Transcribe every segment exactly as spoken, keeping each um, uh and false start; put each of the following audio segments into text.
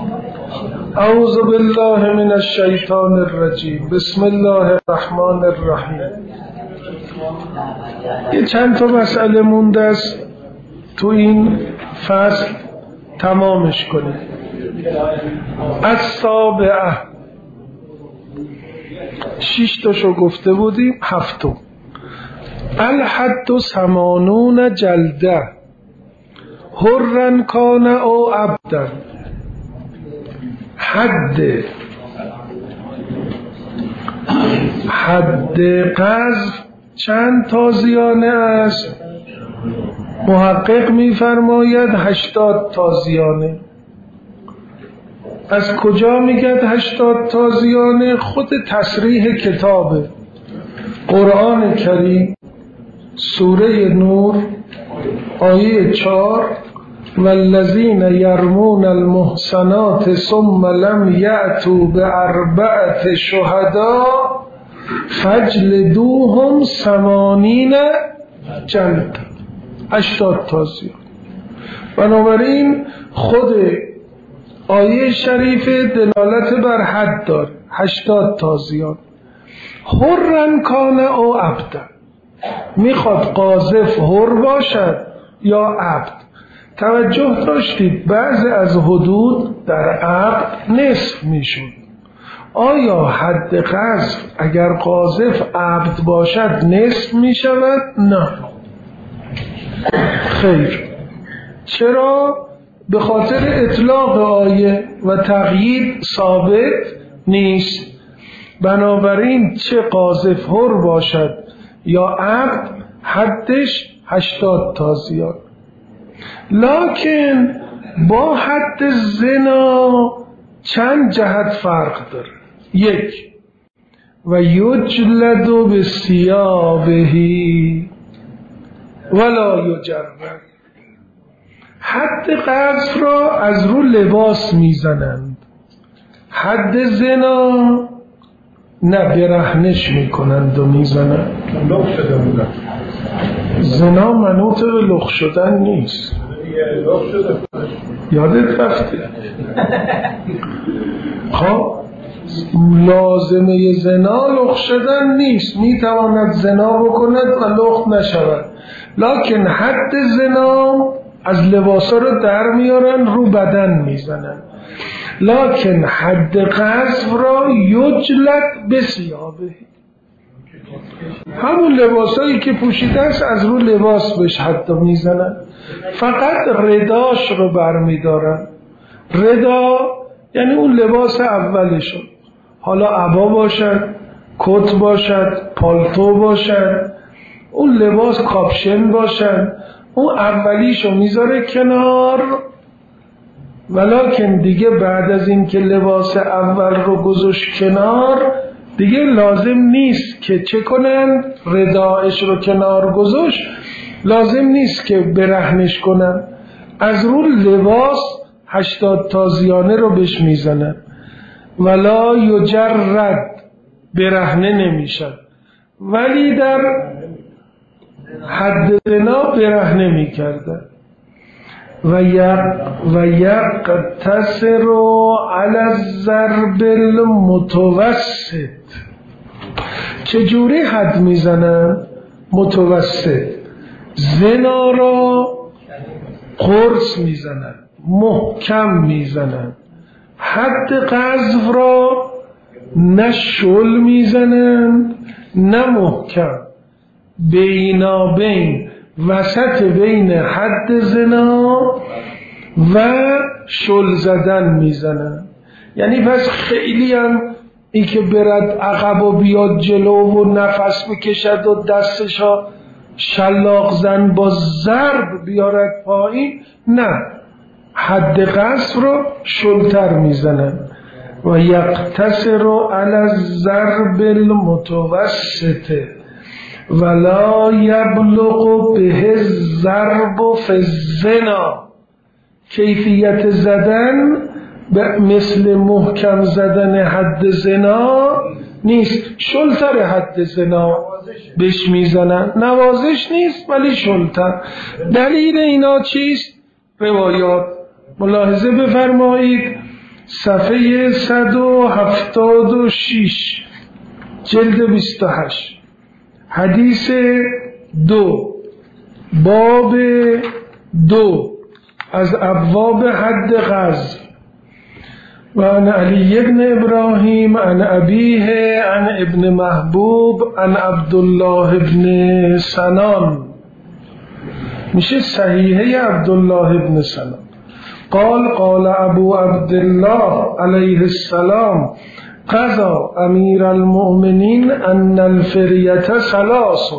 اعوذ بالله من الشیطان الرجیم. بسم الله الرحمن الرحیم. یه چند تا مسئله مونده است تو این فصل تمامش کنیم. السابعه، شش تاشو گفته بودیم، هفتم. الحد ثمانون جلده حرن کان او عبدا. حد حد قذف چند تازیانه است؟ محقق میفرماید هشتاد تازیانه. از کجا میگد هشتاد تازیانه؟ خود تصریح کتابه. قرآن کریم سوره نور آیه چهار، والذین یرمون المحصنات ثم لم یأتوا باربعة شهداء فاجلدوهم ثمانین جلد. هشتاد تازیان. بنابراین خود آیه شریف دلالت بر حد داره، هشتاد تازیان. حرن کان او عبدا، میخواد قاذف حر باشد یا عبد. توجه داشتید بعضی از حدود در عبد نصف میشون. آیا حد قذف اگر قاذف عبد باشد نصف میشود؟ نه، خیر. چرا؟ به خاطر اطلاق آیه و تقیید ثابت نیست. بنابراین چه قاذف حر باشد یا عبد حدش هشتاد تازیان. لکن با حد زنا چند جهت فرق داره. یک، و یجلد بثیابه ولا یجرد. حد قذف را از رو لباس میزنند، حد زنا نه، برهنش میکنند و میزنند. زنا منوط به لخ شدن نیست. یادت رفته؟ خب لازمه زنا لخ شدن نیست. میتواند زنا بکند و لخ نشود، لکن حد زنا از لباسا رو در میارن رو بدن میزنن. لکن حد قذف را یجلد بثیابه، همون لباسایی که پوشیده است از رو لباس بهش حد میزنن، فقط رداش رو برمیدارن. ردا یعنی اون لباس اولشون، حالا عبا باشد، کت باشد، پالتو باشد، اون لباس کاپشن باشد، اون اولیشو میذاره کنار. ولکن دیگه بعد از این که لباس اول رو گذاشت کنار، دیگه لازم نیست که چه کنن؟ رداعش رو کنار گذاشت، لازم نیست که برهنش کنن. از رو لباس هشتاد تازیانه رو بهش میزنن. ولا یجرد، برهنه نمیشن. ولی در حد زنا برهنه میکردن. و یک و یقتصر علی الضرب المتوسط. چجوری حد میزنن؟ متوسط. زنا را قرص میزنن، محکم میزنن. حد قذف را نه شل میزنن نه محکم، بینابین، وسط بین حد زنا و شل زدن میزنن. یعنی پس خیلی هم ای که برد عقب و بیاد جلو و نفس بکشد و دستشا شلاق زن با ضرب بیارد پایین، نه، حد قذف رو شلتر میزنن. و یقتصر علی الضرب المتوسط ولا یبلغ به الضرب فی الزنا. کیفیت زدن مثل محکم زدن حد زنا نیست، شلتر حد زنا بهش میزنن. نوازش نیست ولی شلتر. دلیل اینا چیست؟ روایات. ملاحظه بفرمایید صفحه صد و هفتاد و شش جلد بیست و هشت حدیث دو باب دو از ابواب حد قذف و عن علی بن ابراهیم عن ابیه عن ابن محبوب عن عبدالله بن سنان، میشه صحیحه عبدالله بن سنان. قال قال ابو عبدالله علیه السلام قضى امیر المؤمنین ان الفریة ثلاث.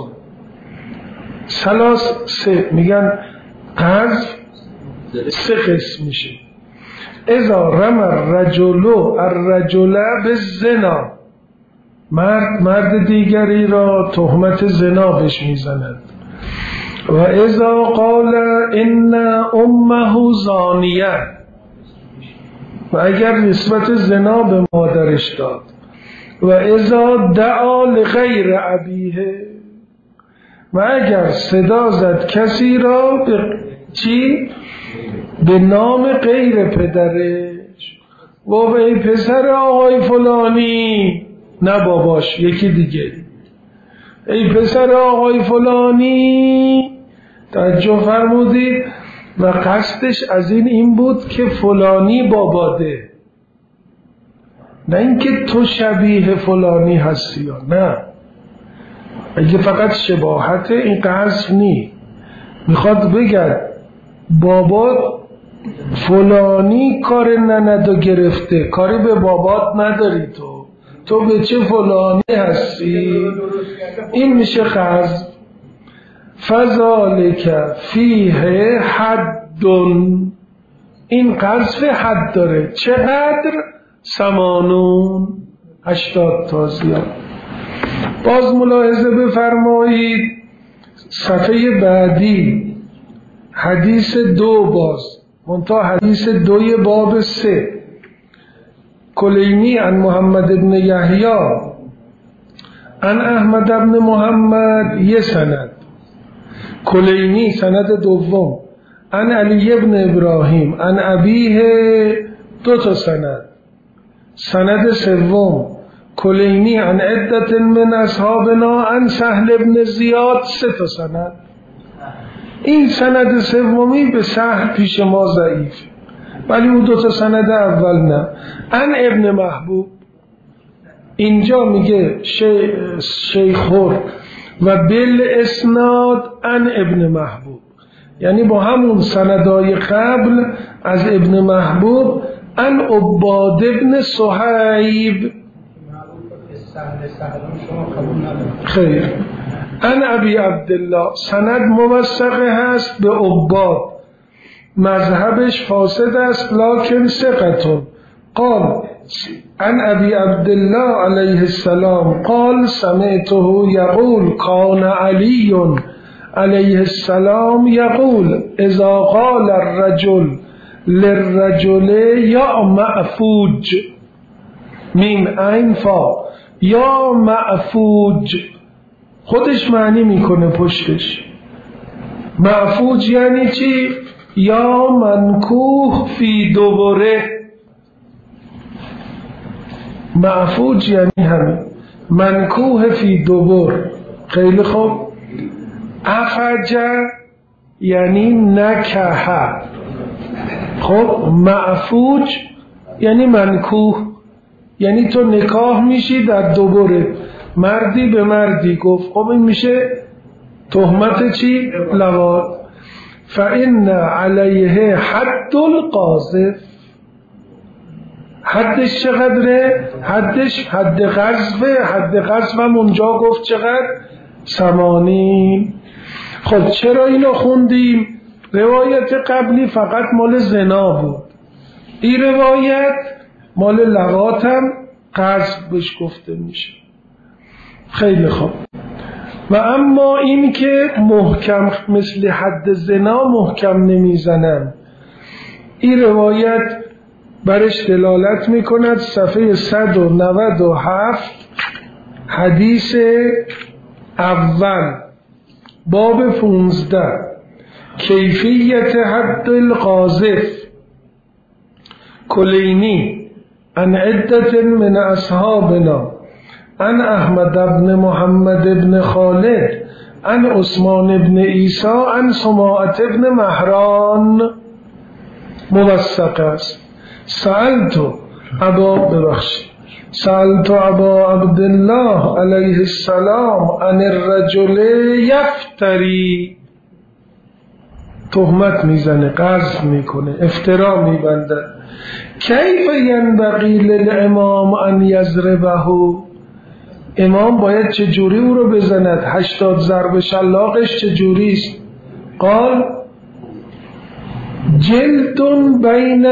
ثلاث سه میگن قذف سه قسم میشه. اذا رمى الرجل الرجل بالزنا، مرد مرد دیگری را تهمت زنا بهش میزند. و اذا قال ان امه زانیه، و اگر نسبت زنا به مادرش داد. و اذا دعا لغیر ابیه، و اگر صدا زد کسی را به چی؟ به نام غیر پدرش. و به ای پسر آقای فلانی، نه باباش، یکی دیگه، ای پسر آقای فلانی. توجه فرمودید؟ و قصدش از این این بود که فلانی باباده، نه اینکه تو شبیه فلانی هستی یا نه. اگه فقط شباهت این قصد نی، میخواد بگه بابا فلانی کار نندو گرفته، کاری به بابات نداری، تو تو به چه فلانی هستی. این میشه قصد. فذالک فیه حد، این قذف حد داره. چقدر؟ سمانون، هشتاد تا زیاد. باز ملاحظه بفرمایید صفحه بعدی حدیث دو، باز منتها حدیث دوی باب سه. کلینی عن محمد بن یحیی عن احمد بن محمد، یه سند. کلینی سند دوم عن علی بن ابراهیم عن ابیه، دو تا سند. سند سوم کلینی عن عدت من اصحابنا عن سهل بن زیاد، سه تا سند. این سند سومی به سهل پیش ما ضعیف، ولی اون دو تا سند اول نه. عن ابن محبوب، اینجا میگه شیخور و بل اسناد عن ابن محبوب، یعنی با همون سندای قبل از ابن محبوب. عن عباد ابن صهیب، خیر. عن ابی عبدالله، سند موثقه هست به عباد، مذهبش فاسد است لکن ثقة. قال عن ابی عبدالله علیه السلام قال سمعته یقول کان علی علیه السلام یقول اذا قال الرجل للرجل یا معفوج، میم عین فا، یا معفوج، خودش معنی میکنه پشتش. معفوج یعنی چی؟ یا منکوح فی دوبره. معفوج یعنی همین، منکوح فی دوبر. خیلی خوب. افج یعنی نکه. خب معفوج یعنی منکوح، یعنی تو نکاح میشی در دوباره، مردی به مردی گفت. خب این میشه تهمت چی؟ لواط. فإن علیه حد القاذف، حدش چقدره؟ حدش حد قذفه. حد قذف هم اونجا گفت چقدر؟ ثمانین. خب چرا اینو خوندیم؟ روایت قبلی فقط مال زنا بود، این روایت مال لواط هم قذف بهش گفته میشه. خیلی خوب. و اما این که محکم مثل حد زنا محکم نمیزنن، این روایت برش دلالت میکند. صفحه صد و نود و هفت حدیث اول باب پونزده کیفیت حد القاذف. کلینی عن عدة من اصحابنا عن احمد بن محمد بن خالد عن عثمان بن عیسی عن سماعة بن مهران موثق است. سألت ابا ببخشید سألت ابا عبدالله علیه السلام عن الرجل یفتری، تهمت میزنه، قذف میکنه، افترا میبنده، کیف ینبغی للامام ان یضربه، امام باید چجوری او رو بزند، هشتاد ضرب شلاقش چجوری است؟ قال جلد بین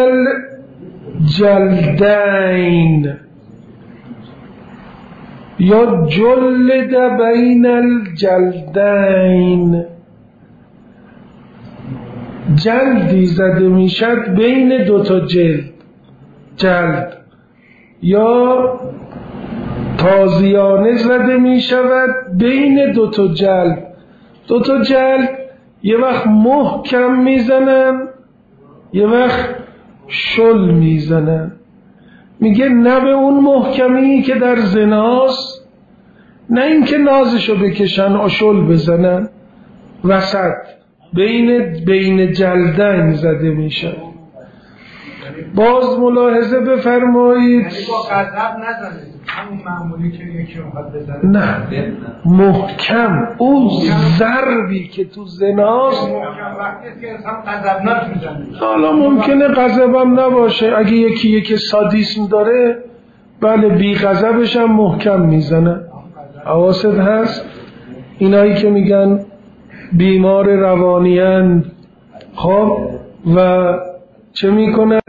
الجلدین یا جلد بین الجلدین، جلدی زده میشد بین دوتا جلد، جلد یا تازیانه زده میشود بین دوتا جلد. دوتا جلد یه وقت محکم میزنن یه وقت شل میزنن. میگه نه به اون محکمی که در زناست، نه اینکه نازشو بکشن آشل بزنن، وسط بین بین جلدین زده میشه. باز ملاحظه بفرمایید با غضب نزنه، همون معمولی که یکی اونقدر بزنه، نه محکم، اون ضربی که تو زناست محکم وقتی که انسان غضبناک میزنه. حالا ممکنه غضبم نباشه، اگه یکی یکی سادیسم داره بله بی غضبش هم محکم میزنه. حواست هست؟ اینایی که میگن بیمار روانیان، خب و چه میکنن؟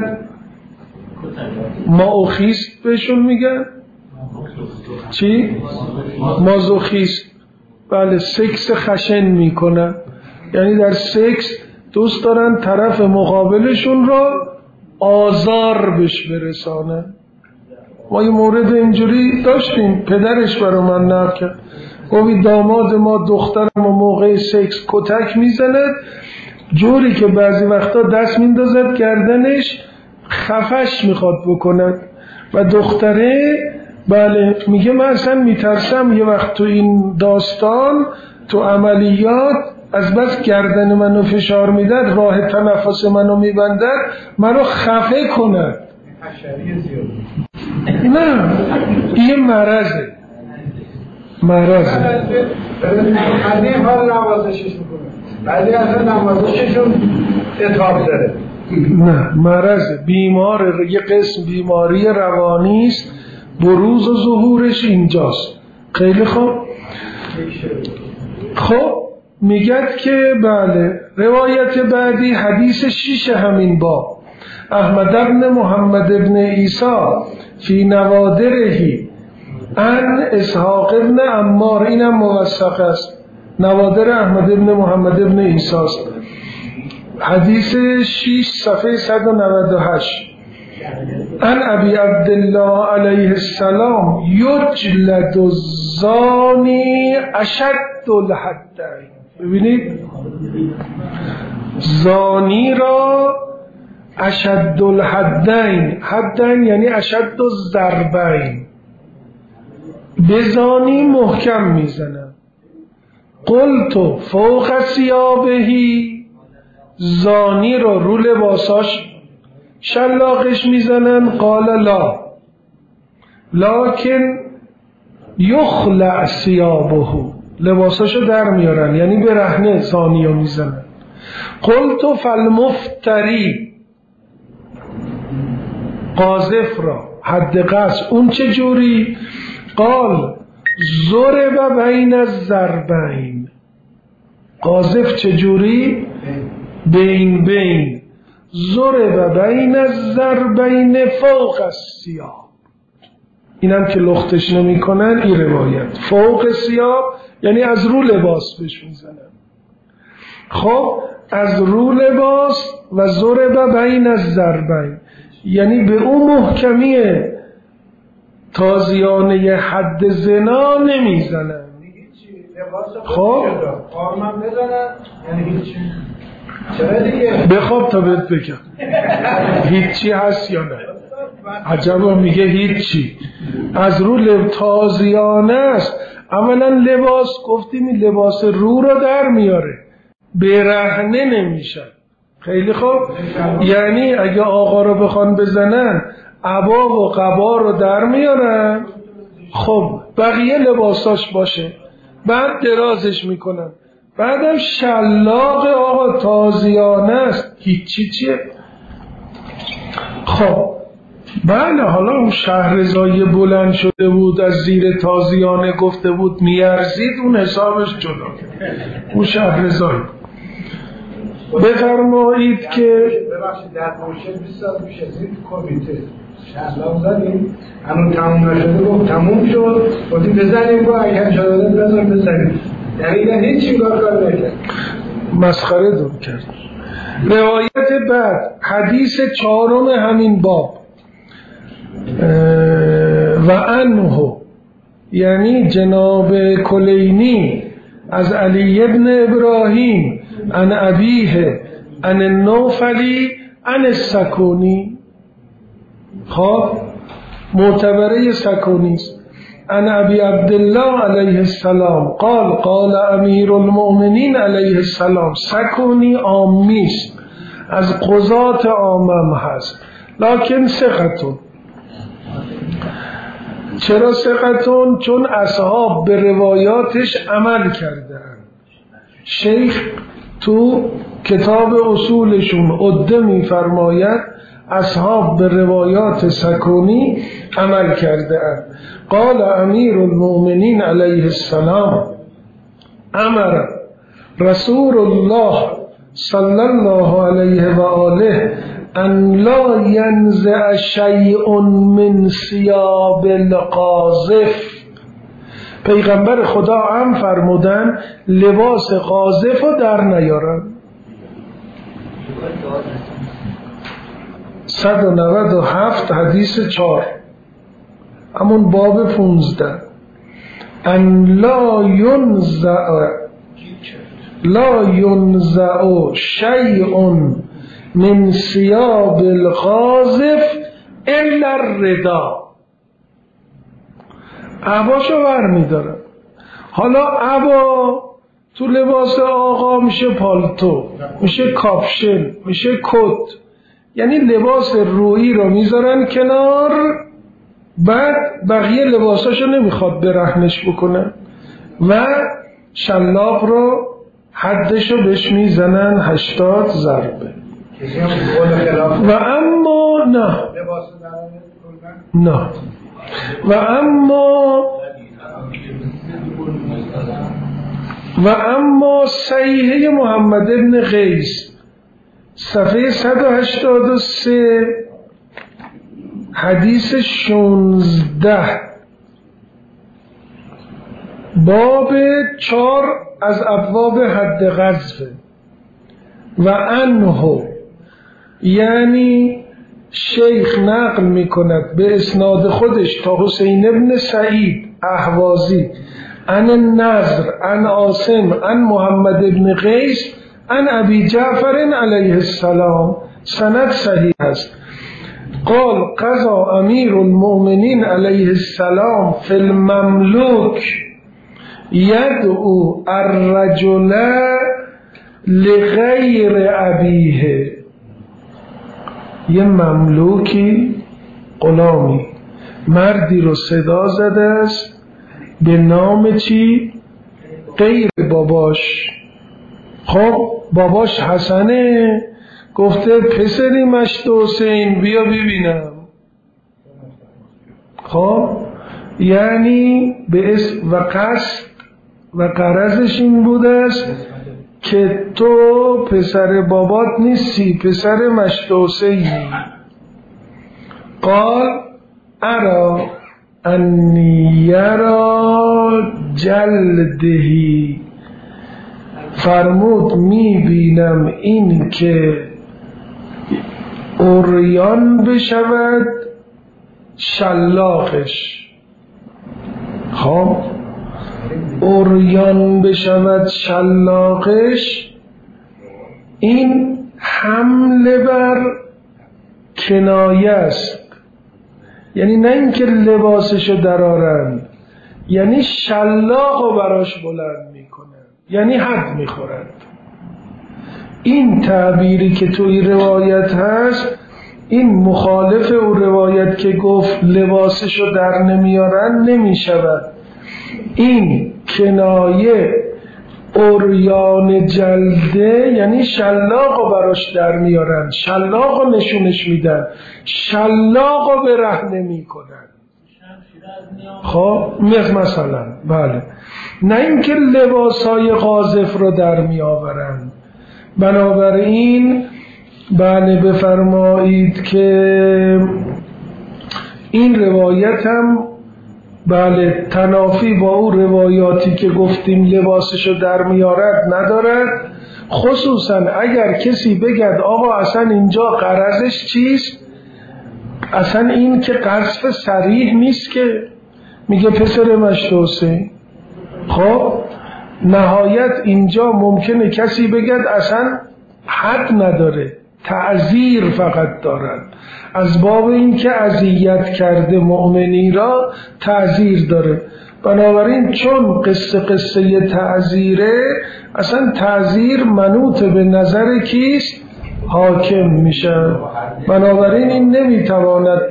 ماوخیست بهشون میگن؟ چی؟ مازوخیست. بله، سکس خشن میکنن، یعنی در سکس دوست دارن طرف مقابلشون را آزار بش برسانن. ما یه مورد اینجوری داشتیم، پدرش برای من نقل کرد، گفت داماد ما دخترم و موقع سکس کتک میزند جوری که بعضی وقتا دست میندازد گردنش خفش میخواد بکند و دختره بله میگه من اصلا میترسم یه وقت تو این داستان تو عملیات از بس گردن منو فشار میدد، راه تنفس منو میبندد، منو خفه کند. نه این مرضه، مرضه. بعدی حال نوازشش میکنه، بعدی اصلا نوازششون اتحاب داره. نه مرضه، بیمار، یه قسم بیماری روانی است، بروز و ظهورش اینجاست. خیلی خوب. خب میگد که بله روایت بعدی حدیث شیش همین باب، احمد بن محمد بن عیسی فی نوادرهی ان اسحاق بن عمار، اینم موثق است، نوادر احمد بن محمد بن عیسی است، حدیث شیش صفحه صد و نود و هشت. ان ابی عبدالله علیه السلام یجلد الزانی اشد الحدین. ببینید زانی را اشد الحدین، حدین یعنی اشد الضربین، بزانی محکم میزنن. قلت فوق ثیابهی، زانی را رو لباساش شلاقش میزنن. قال لا لکن یخلع ثیابه، لباساشو در میارن، یعنی برهنه زانی رو میزنن. قلت فالمفتری، قاذف را حد قذف اون چه جوری؟ قال ضرب بین الضربین، قاذف چه جوری؟ بین بین، ضرب بین الضربین فوق الثیاب. اینم که لختش نمی کنن این روایت، فوق ثیاب یعنی از رو لباس بهش میزنن. خب از رو لباس و ضرب بین الضربین یعنی به اون محکمیه تازیانه حد زنا نمیزنن. خب قارمن بزنن یعنی هیچی. چرا دیگه؟ بخواب تا بهت بگم هیچی هست یا نه. عجبا میگه هیچی. از رو لب تازیانه است. اولا لباس گفتیم این لباس رو رو در میاره، برهنه نمیشن. خیلی خوب. یعنی اگه آقا رو بخوان بزنن عبا و قبا رو در میارن، خب بقیه لباساش باشه، بعد درازش میکنن، بعدم شلاق آقا تازیانه است. هیچی چیه؟ خب بله، حالا اون شهرزایی بلند شده بود از زیر تازیانه گفته بود میارزید، اون حسابش جدا. اون شهرزایی. بفرمایید که ببخشید در مرشد بیست سال پیش از این کمیته شهرلام زدیم، همون تموم نشده گفت تموم شد، گفتیم بزنیم با اگر شده بزن بزنیم، دقیقا هیچ چی کار نکرد، مسخره دور کرد. روایت بعد حدیث چهارم همین باب و عنه، یعنی جناب کلینی از علی ابن ابراهیم عن ابیه عن النوفلی عن السکونی. خب معتبره سکونی است. عن ابی عبدالله علیه السلام قال قال امیر المؤمنین علیه السلام. سکونی عامی است، از قضات عامم هست، لکن ثقتون. چرا ثقتون؟ چون اصحاب به روایاتش عمل کردن. شیخ تو کتاب اصولشون عده می فرماید اصحاب به روایات سکونی عمل کرده اند. قال امیر المؤمنین علیه السلام امر رسول الله صلی الله علیه و آله ان لا ینزع شیء من ثیاب القاذف. پیغمبر خدا هم فرمودن لباس قاذف رو در نیارن. صد و نود و هفت حدیث چار همون باب پونزده. ان لا ینزع لا ینزع شیء من ثیاب القاذف الا الردا. عباشو ور میدارن. حالا عبا تو لباس آقا میشه پالتو، میشه کاپشن، میشه کت، یعنی لباس رویی رو میذارن کنار، بعد بقیه لباساشو نمیخواد برهنش بکنه و شلاق رو حدشو بهش میزنن هشتاد ضربه. و اما نه نه و اما و اما صحیحه محمد ابن قیس صفحه صد و هشتاد و سه حدیث شانزده باب چار از ابواب حد قذف. و عنه، یعنی شیخ نقل می کند به اسناد خودش تا حسین ابن سعید اهوازی عن النضر عن عاصم عن محمد ابن قیس عن ابی جعفر علیه السلام، سند صحیح است. قال قضا امیر المؤمنین علیه السلام فی المملوک یدعو الرجل لغیر ابیه. یه مملوکی، غلامی، مردی رو صدا زده است به نام چی؟ غیر باباش. خب باباش حسنه، گفته پسری مشت حسین بیا ببینم. خب یعنی به اسم و قصد و غرضش این بوده است که تو پسر بابات نیستی، پسر مشت حسینی. قال ارا انی یرا جلدهی، فرمود می بینم این که عریان بشود شلاقش. خب عریان بشود شلاقش این حمله بر کنایه است، یعنی نه اینکه لباسشو درارن، یعنی شلاقو براش بلند میکنن، یعنی حد میخورن. این تعبیری که توی روایت هست این مخالف او روایت که گفت لباسشو در نمیارن نمیشود. این کنایه عریان جلده، یعنی شلاقو براش در میارن، شلاقو نشونش میدن، شلاقو به رهنه میکنن. خب مثلا بله، نه اینکه لباسای قاذف رو در می آورند. بنابراین بله بفرمایید که این روایت هم بله تنافی با او روایاتی که گفتیم لباسشو در میارد ندارد، خصوصا اگر کسی بگد آقا اصلا اینجا غرضش چیست، اصلا این که قذف صریح نیست که میگه پسر مشت حسین. خب نهایت اینجا ممکنه کسی بگد اصلا حد نداره، تعذیر فقط دارد، از باب این که اذیت کرده مؤمنی را تعذیر داره. بنابراین چون قصه قصه تعذیره، اصلا تعذیر منوط به نظر کیست؟ حاکم میشه. بنابراین این نمیتواند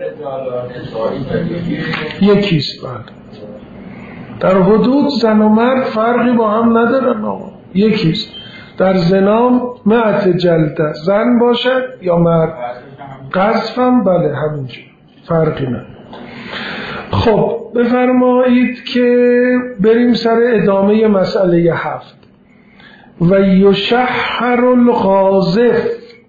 یکیست. در حدود زن و مرد فرقی با هم ندارن آقا، یکیست. در زنا مئت جلده زن باشد یا مرد، قذفم بله همینجور، فرقی نداره. خب بفرمایید که بریم سر ادامه مسئله هفت. و یشحر القاذف،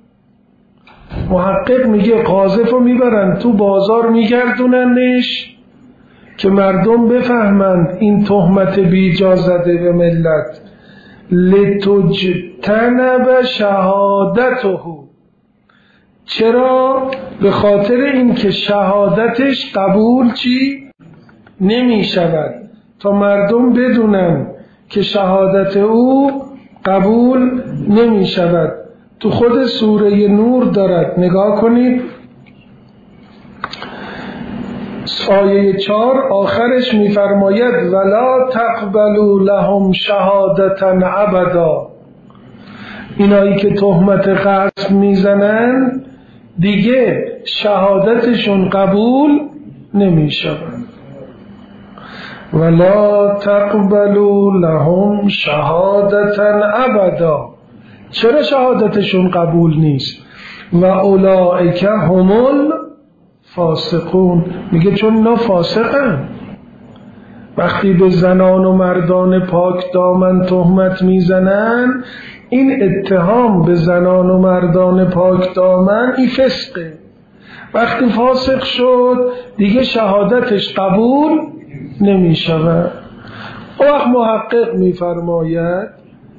محقق میگه قاذف رو میبرن تو بازار میگردوننش که مردم بفهمند این تهمت بیجا زده به ملت. لتجتنب شهادته، چرا؟ به خاطر این که شهادتش قبول چی؟ نمی شود، تا مردم بدونن که شهادت او قبول نمی شود. تو خود سوره نور دارد، نگاه کنید آیه چهار آخرش میفرماید ولا تقبلوا لهم شهادتا ابدا. اینایی که تهمت قذف میزنن دیگه شهادتشون قبول نمیشود. ولا تقبلوا لهم شهادتا ابدا، چرا شهادتشون قبول نیست؟ و اولئک هم الفاسقون، میگه چون اینا فاسقن. وقتی به زنان و مردان پاک دامن تهمت میزنن، این اتهام به زنان و مردان پاک دامن این فسقه. وقتی فاسق شد دیگه شهادتش قبول نمیشود. وقت محقق میفرماید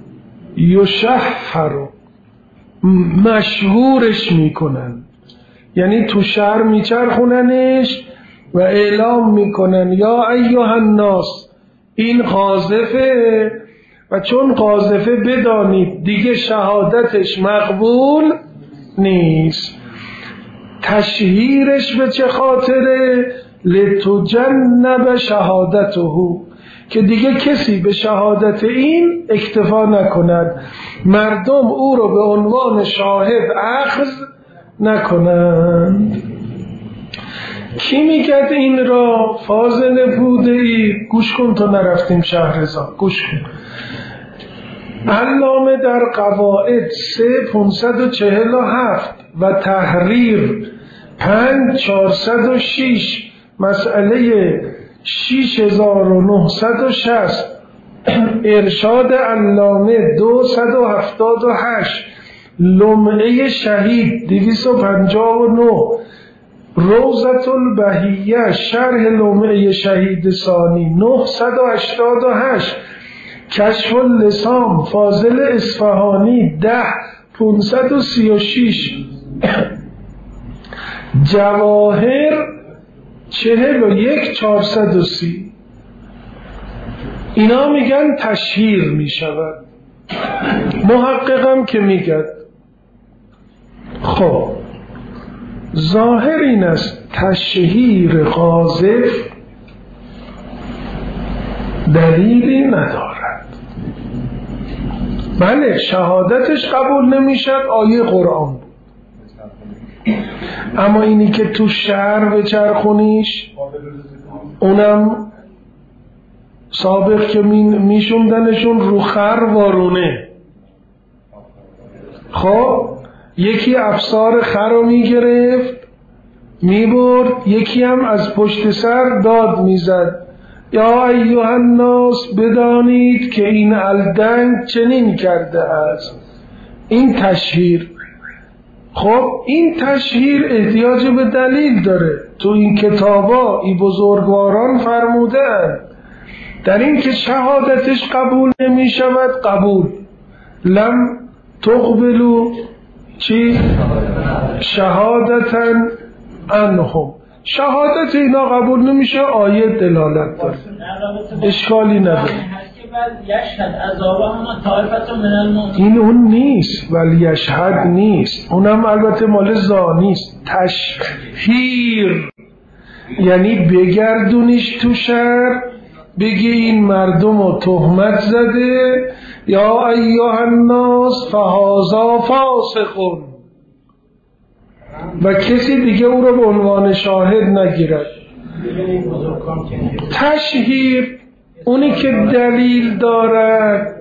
یشحر، مشهورش میکنن، یعنی تو شهر میچرخوننش و اعلام میکنن یا ایها الناس این قاذفه، و چون قاذفه بدانید دیگه شهادتش مقبول نیست. تشهیرش به چه خاطره؟ لتجنب شهادته، که دیگه کسی به شهادت این اکتفا نکند، مردم او رو به عنوان شاهد اخذ نکنند. کی میگد این را؟ فاضل بوده‌ای. گوش کن تا نرفتیم شهرزاد، گوش کن. علامه در قواعد سه پونصد و چهل و هفت و تحریر پنج چهارصد و شش، مسئله شش هزار و نهصد و شصت، ارشاد علامه دو صد و هفتاد و هشت، لمعه شهید دویست و پنجاه و نه، روضة البهیه شرح لمعه شهید ثانی نهصد و هشتاد و هشت، کشف اللسان فاضل اصفهانی ده پونصد و سی و شش، جواهر چهل و یک چهارصد و سی. اینا میگن تشهیر میشود. محققم که میگن خب ظاهر این است تشهیر قاذف دلیلی ندارد. بله شهادتش قبول نمیشد، آیه قرآن بود، اما اینی که تو شهر بچرخونیش اونم سابق که میشوندنشون رو خر وارونه. خب یکی افسار خر رو میگرفت میبرد، یکی هم از پشت سر داد میزد یا ایها الناس بدانید که این الدنگ چنین کرده است. این تشهیر. خب این تشهیر احتیاج به دلیل داره. تو این کتابا این بزرگواران فرمودند در این که شهادتش قبول نمی شود قبول لم تقبلو چی؟ شهادتا عنهم، شهادت اینا قبول نمیشه، آیه دلالت داره، اشکالی نداره. این اون نیست، ولی یشهد نیست، اونم البته مال زانیست. تشهیر یعنی بگردونیش تو شهر، بگی این مردم رو تهمت زده، یا ایها الناس فهذا فاسقون، و کسی دیگه او رو به عنوان شاهد نگیرد. تشهیر اونی که دلیل دارد.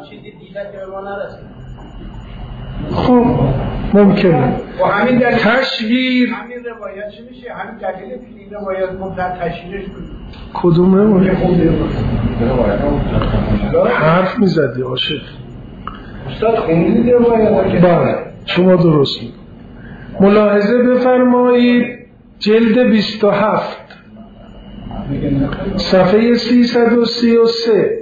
خب ممکنه تشهیر همین روایت چی میشه؟ همین دلیل این روایت مطلق تشهیرش کدومه؟ حرف میزدی عاشق استاد خوندید روایت؟ بله شما درست می ملاحظه بفرمایید. جلد بیست و هفت صفحه سیصد و سی و سه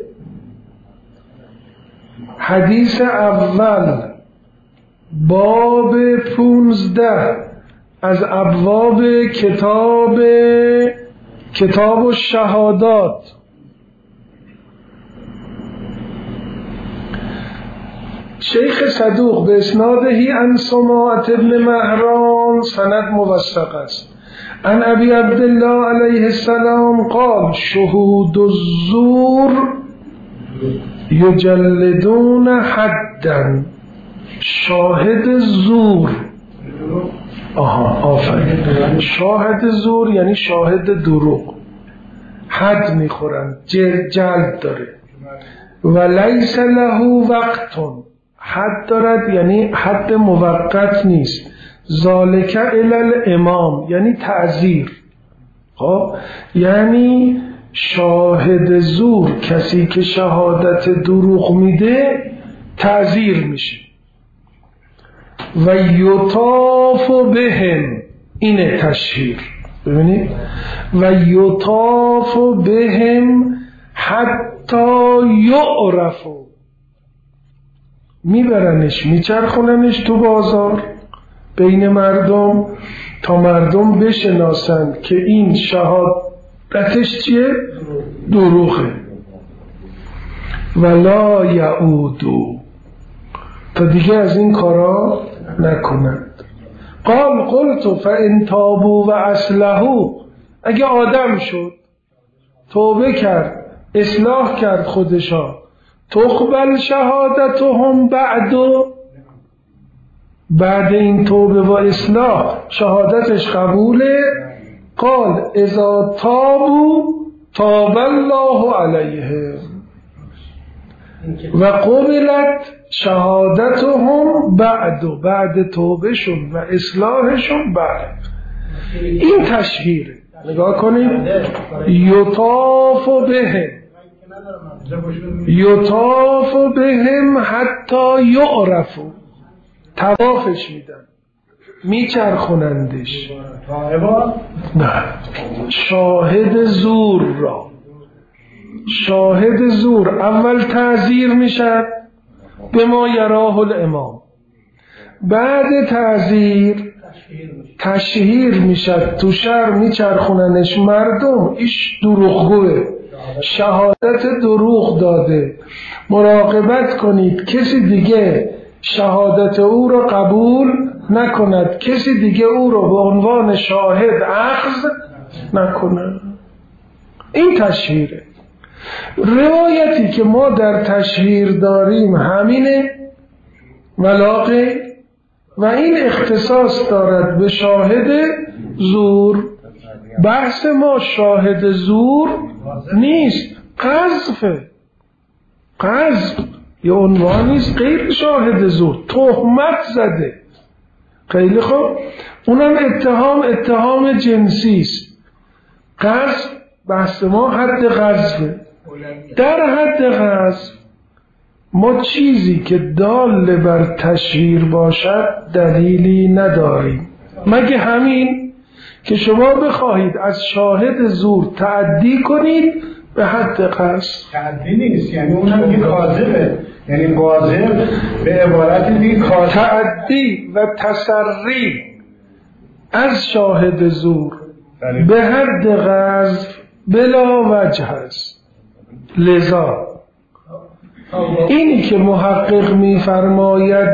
حدیث اول باب پونزده از ابواب کتاب کتاب الشهادات. شیخ صدوق به اسنادهی عن سماعة ابن مهران، سند موثق است، عن ابی عبدالله علیه السلام قال شهود الزور یجلدون حدا. شاهد زور، آها آفرین، شاهد زور یعنی شاهد دروغ، حد میخورن، جلد داره. و لیس له وقتون، حد دارد یعنی حد موقت نیست. ذالک الی الامام یعنی تعزیر. خب یعنی شاهد زور، کسی که شهادت دروغ میده تعزیر میشه. و یطاف بهم، اینه تشهیر. ببینید و یطاف بهم حتی یعرفو، میبرنش میچرخوننش تو بازار بین مردم تا مردم بشناسند که این شهادتش چیه؟ دروغه. ولا یعودو، تا دیگه از این کارا نکنند. قال قلت فان تابوا و اصلحوا، اگه آدم شد توبه کرد اصلاح کرد خودشا، تقبل شهادتهم بعدو، بعد این توبه و اصلاح شهادتش قبوله. قال اذا تابوا تاب الله علیهم و قبلت شهادتهم بعد، بعد توبهشون و اصلاحشون بعد. این تشهیره. نگاه کنید یطاف بهم، یطاف بهم حتی یعرفو، طوافش میدن میچرخونندش. نه شاهد زور را، شاهد زور اول تعزیر میشد به ما یراه الامام، بعد تعزیر تشهیر میشد، تو شهر میچرخوننش مردم ایش دروغگوه، شهادت دروغ داده. مراقبت کنید کسی دیگه شهادت او را قبول نکند، کسی دیگه او رو به عنوان شاهد اخذ نکنه. این تشهیره. روایتی که ما در تشهیر داریم همینه ولاغه، و این اختصاص دارد به شاهد زور. بحث ما شاهد زور نیست، قذفه. قذف یه عنوانیست غیر شاهد زور، تهمت زده. خیلی خوب، اونم اتهام اتهام جنسیست. قذف بحث ما حد قذفه. در حد قذف ما چیزی که دال بر تشهیر باشد دلیلی نداریم، مگه همین که شما بخواهید از شاهد زور تعدی کنید به حد قذف. تعدی نیست، یعنی اونم که کاذبه، یعنی کاذب به عبارت دیگه کاذب. تعدی و تسری از شاهد زور به حد قذف بلا وجه است. لذا اینی که محقق می‌فرماید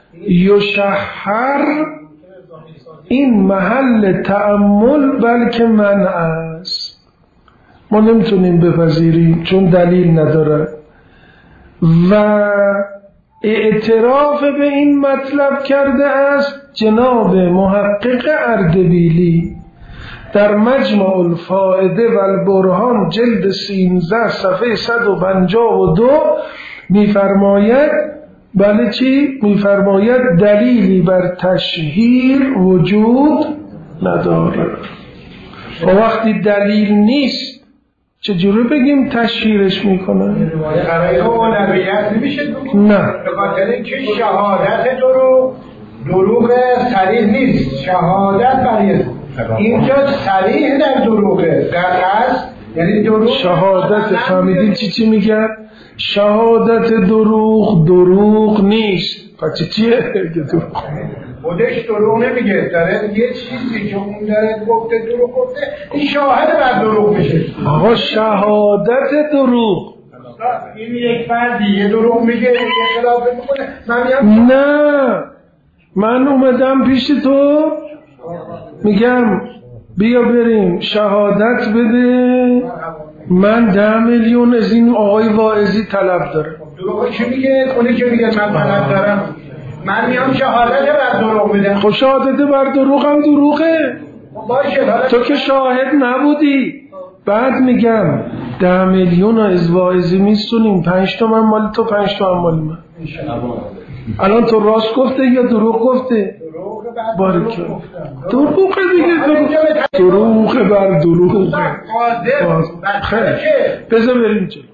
یشهر، این محل تأمل بلکه منع است، ما نمیتونیم بپذیریم چون دلیل نداره. و اعتراف به این مطلب کرده است جناب محقق اردبیلی در مجمع الفائده و البرهان جلد سیزده صفحه صد و پنجاه و دو میفرماید بله چی؟ میفرماید دلیلی بر تشهیر وجود نداره. و وقتی دلیل نیست چجوری بگیم تشهیرش میکنه؟ برای اولویت نمیشه نه، به خاطر اینکه شهادت دروغ دروغ صریح نیست، شهادت برای اینجا صریح در دروغه، در اصل یعنی دروغ. شهادت فهمیدین چی چی میگن؟ شهادت دروغ دروغ نیست. پس چیه که دروغ؟ خودش دروغ نمیگه، داره یه چیزی که اون داره گفته دروغ گفته، این شاهد بر دروغ میشه. آقا شهادت دروغ این یک فردی یه دروغ میگه، یه خلاف میکنه، من میگم نه، من اومدم پیش تو میگم بیا بریم شهادت بده، من ده میلیون از این آقای واعظی طلب دارم. دروغ چی میگه؟ اونی که میگه من طلب دارم، من میام شهادت بر دروغ میدم. خب شهادت بر دروغ هم دروغه. باشه تو که شاهد نبودی. بعد میگم ده میلیون از واعظی میستونیم، پنج تومن مال تو، پنج تومن مال من. الان تو راست گفته یا دروغ گفته؟ باریکه دروغ دیگه، دروغ بر دروغ. خیلی بذار بریم جلو.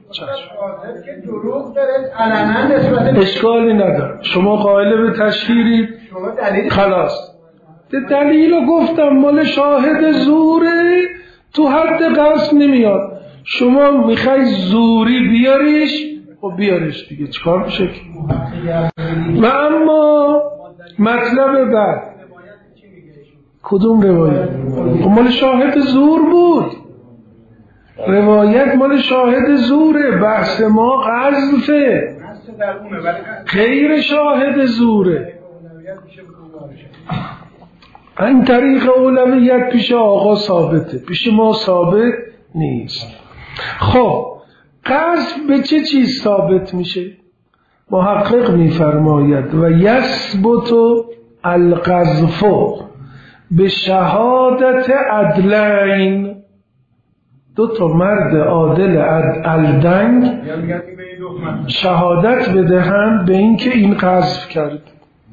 اشکالی نداره، شما قائل به تشهیرید، خلاص. دلیل رو گفتم مال شاهد زوره، تو حد قصد نمیاد. شما میخوای زوری بیاریش و بیاریش دیگه، چیکار میشه؟ و اما مطلب بعد کدوم روایت؟ مال شاهد زور بود. روایت مال شاهد زوره، بحث ما قذفه، غیر شاهد زوره. این طریق اولویت پیش آقا ثابته، پیش ما ثابت نیست. خب قذف به چه چیز ثابت میشه؟ محقق میفرماید و یثبت القذف به شهادت عدلین، دو تا مرد عادل الدنگ شهادت بدهند به این که این قذف کرد.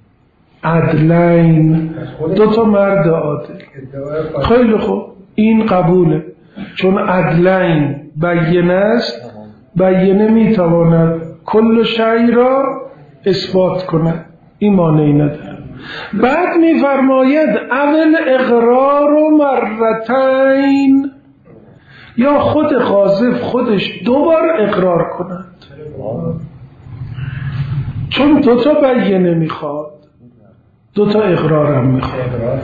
عدلین، دو تا مرد عادل. خیلی خوب، این قبوله، چون عدلین بیینه است، بیینه میتواند کل شیء را اثبات کند، این مانعی نداره. بعد میفرماید اول اقرار و مرتین، یا خود قاذف خودش دو بار اقرار کند، چون دو تا بیینه میخواد، دو تا اقرارم میخواد.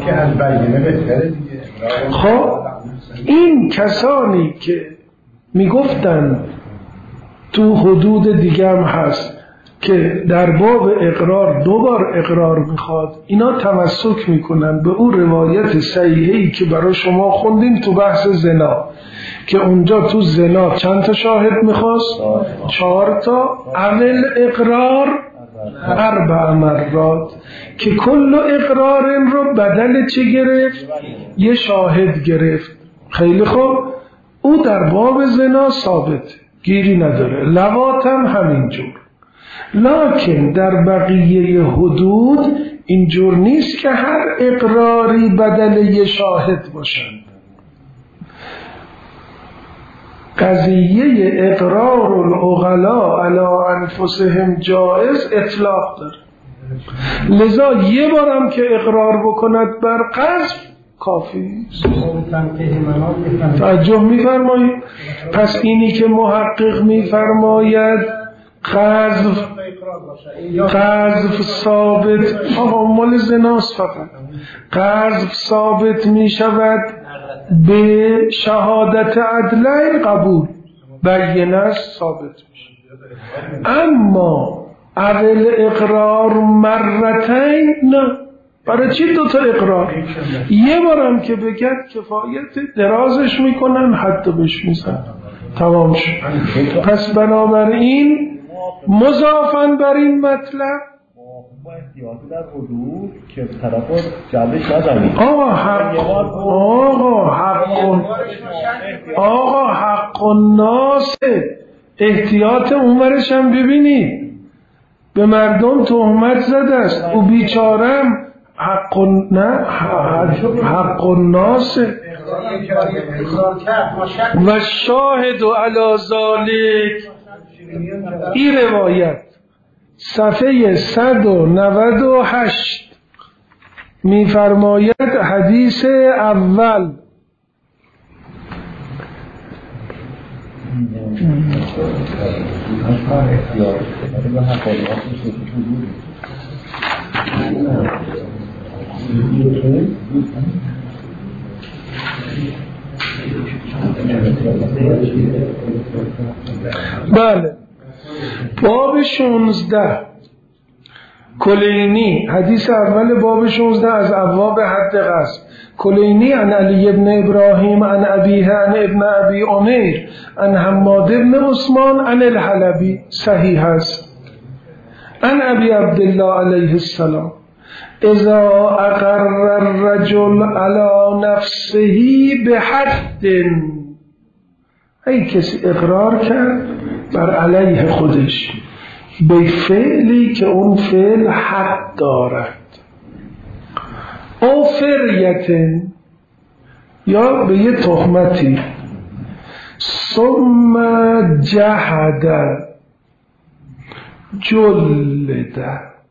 خب این کسانی که میگفتن تو حدود دیگه هم هست که در باب اقرار دو بار اقرار میخواد، اینا تمسک میکنن به اون روایت صحیحی که برای شما خوندیم تو بحث زنا، که اونجا تو زنا چند تا شاهد میخواست؟ چهار تا. اول اقرار اربع مرات که کل اقرار رو بدل چه گرفت؟ یه شاهد گرفت. خیلی خوب، او در باب زنا ثابت، گیری نداره. لواط هم همینجور. لکن در بقیه حدود اینجور نیست که هر اقراری بدل یه شاهد باشند. قضیه اقرار العقلاء علی انفسهم جائز اطلاق داره. لذا یه بارم که اقرار بکند بر قذف کافی است. توجه می‌فرمایید؟ پس اینی که محقق می‌فرماید قذف قذف ثابت، آقا مال زناست، فقط قذف ثابت می‌شود به شهادت عدلین قبول، بینه است ثابت میشه. اما اول اقرار مرتین نه. برای چی دوتا اقرار؟ یه بارم که بگد کفایت، درازش میکنن حتی بهش میزن، تمام شد. پس بنابراین مضافاً بر این مطلب با احتیاطی در حدود که طرف جلبش نزنید. آقا حق آقا حق آقا حق الناس، احتیاط اونورش هم ببینید. به مردم تهمت زده است، او بیچارم حق نه حق الناس و شاهد علی ذلک. این روایت صفحه صد و نود و هشت می‌فرماید حدیث اول بله، باب شانزده کلینی، حدیث اول باب شانزده از ابواب حد قذف. کلینی عن علی ابن ابراهیم عن ابیه عن ابن ابی عمیر عن حماد ابن عثمان عن الحلبی، صحیح است. عن ابی عبدالله علیه السلام اذا اقر الرجل على نفسه بحد، ای کسی اقرار کرد بر علیه خودش به فعلی که اون فعل حد دارد، او فریت یا به یه تهمتی، ثم جحد جلد،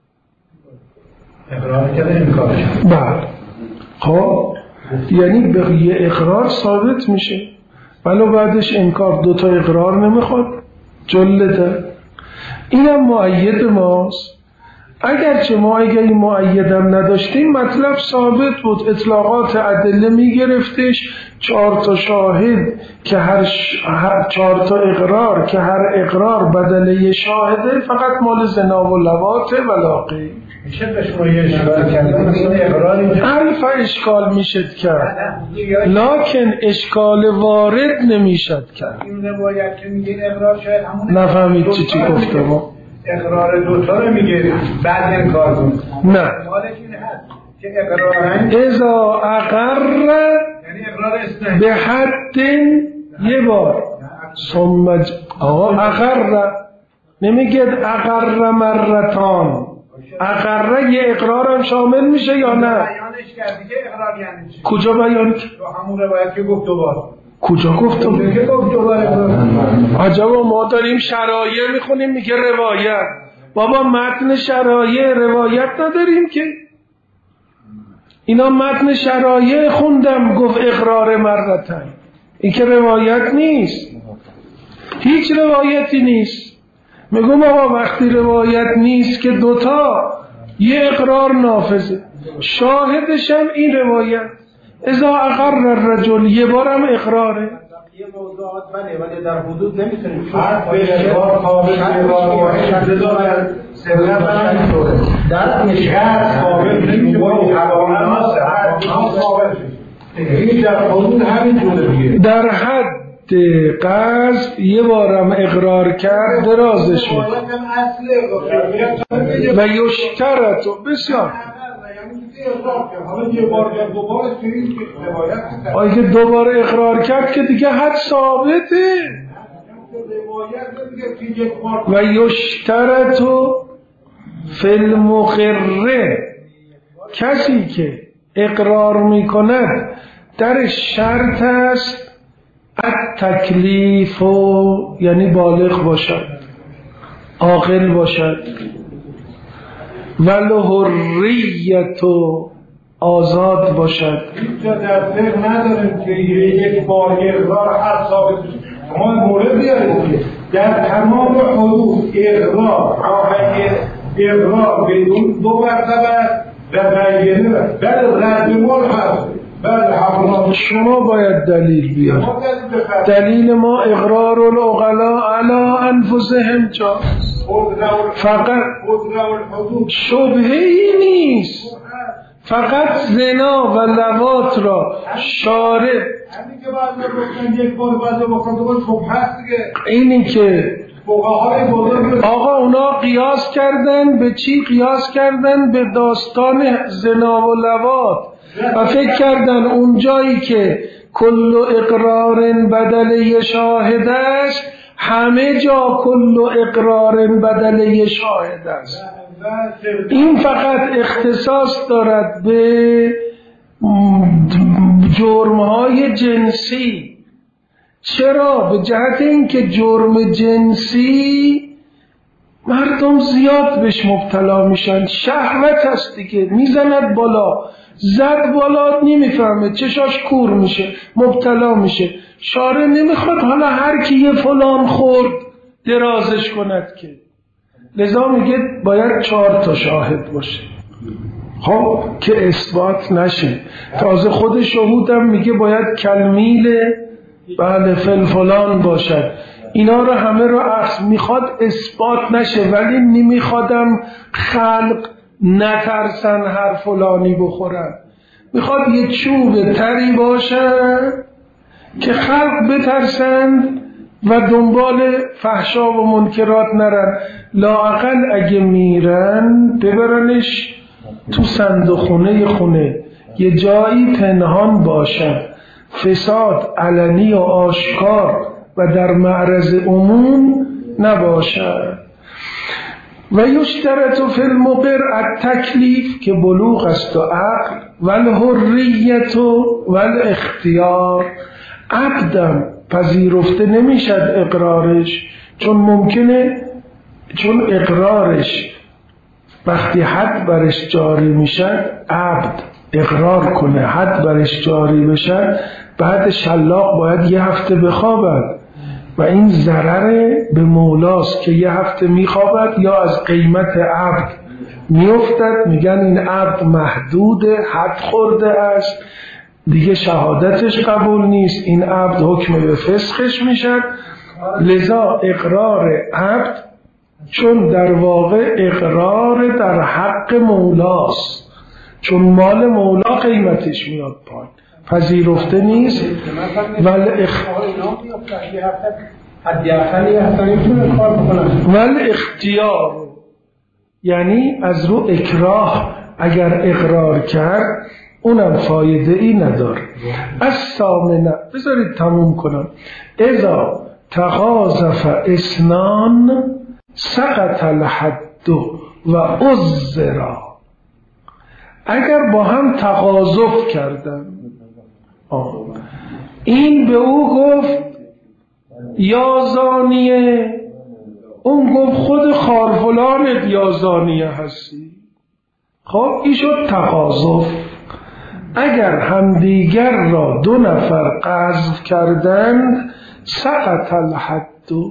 اقرار کرده انکار شد. بله، خب یعنی به یه اقرار ثابت میشه ولو بعدش انکار. دوتا اقرار نمیخواد، جلده. اینم مؤید ماست. اگرچه ما اگر این مؤیدم نداشتیم مطلب ثابت بود، اطلاقات ادله میگرفتش. چهار تا شاهد که هر, ش... هر چهار تا اقرار که هر اقرار بدله شاهده، فقط مال زنا و لواطه و لاقی. میشه به شما یه اشکال کردن مثلا اقراری الف اشکال میشد کرد، لکن اشکال وارد نمیشد کرد. این روایت که میگه اقرار شاید همون نفهمید چی چی گفته ما. اقرار دوتا رو میگه بعد انکار کن. نه، حالش این هست که اقرارن اذا اقر یعنی اقرار اسنه به حد یه بار، ثم ج... آقا اقر نمیگه اقر مرتان. اقر یه اقرار هم شامل میشه یا نه؟ بیانش کردی که اقرار یعنی چی؟ کجا بیان؟ تو همون روایت که گفت دوبار. کجا گفتم؟ که گفت دوبار اقرار. عجبا، ما داریم شرایع میخونیم میگه روایت. بابا متن شرایع روایت نداریم که. اینا متن شرایع خوندم گفت اقرار مرتين، این که روایت نیست، هیچ روایتی نیست. میگم آقا وقتی روایت نیست که دوتا، یه اقرار نافذه، شاهدش هم این روایت. اذا اقر الرجل، یه بارم اقراره. یه موضوعات بله ولی در حدود نمیتونیم حرف به اقرار قابل اقرار واحد بذاره سبب من در نشهد قابل نمیشه با حواناس حواناس قابل این در حدود همین جوره دیگه. در حد قذف یه بارم اقرار کرد درازش میکنه و یشترط بسیار آیا که دوباره اقرار کرد که دیگه حد ثابته و یشترط فی المقر، کسی که اقرار میکند در شرط است التکلیف، یعنی بالغ باشد، عاقل باشد، والحریت، آزاد باشد. هیچ جا در فقه نداریم که یک بار اقرار حد ثابت بشه. شما مورد بیارید که در تمام حدود اقرار اقرار بدون دو مرتبه و بیانه بل رد مال هست. شما باید دلیل بیارید. دلیل ما اقرار العقلاء علی انفسهم جا فقط شبهه ای نیست، فقط زنا و لواط را شارع اینی که آقا اونا قیاس کردن به چی؟ قیاس کردن به داستان زنا و لواط و فکر کردن اون جایی که کل اقرار بدل شاهد است همه جا کل اقرار بدل شاهد است. این فقط اختصاص دارد به جرمهای جنسی. چرا؟ به جهت اینکه جرم جنسی مردم زیاد بهش مبتلا میشن، شهوت هست دیگه، میزند بالا، زد بالا نمیفهمه، چشاش کور میشه، مبتلا میشه. شارع نمیخواد حالا هر کی یه فلان خورد درازش کند که، لذا میگه باید چهار تا شاهد باشه. خب که اثبات نشه. تازه خود شهودم میگه باید کلمیل بله فل فلان باشد. اینا رو همه رو عکس میخواد اثبات نشه، ولی نمیخوادم خلق نترسن هر فلانی بخورن. میخواد یه چوب تری باشن که خلق بترسن و دنبال فحشا و منکرات نرن. لااقل اگه میرن ببرنش تو صندوق خونه خونه، یه جایی پنهان باشن، فساد علنی و آشکار و در معرض عموم نباشد. و یشترط فی المقر التکلیف که بلوغ است و عقل، والحریت والاختیار. عبدم پذیرفته نمیشد اقرارش، چون ممکنه چون اقرارش وقتی حد برش جاری میشد، عبد اقرار کنه حد برش جاری بشد، بعد شلاق باید یه هفته بخوابد و این ضرر به مولاست که یه هفته میخوابد یا از قیمت عبد میافتد. میگن این عبد محدوده، حد خورده است دیگه، شهادتش قبول نیست، این عبد حکم به فسخش میشد. لذا اقرار عبد چون در واقع اقرار در حق مولاست، چون مال مولا قیمتش میاد پایین، پذیرفته نیست. ولی ولی اختیار یعنی از رو اکراه اگر اقرار کرد اونم فایده ای نداره. از سامنه بذارید تموم کنم. اذا تقاذف اسنان سقط الحد و عذرا. اگر با هم تقاذف کردن، آه. این به او گفت یا زانیه، اون گفت خود خارفلانت یا زانیه هستی. خب این شد تقاذف. اگر همدیگر را دو نفر قذف کردند سقط الحد،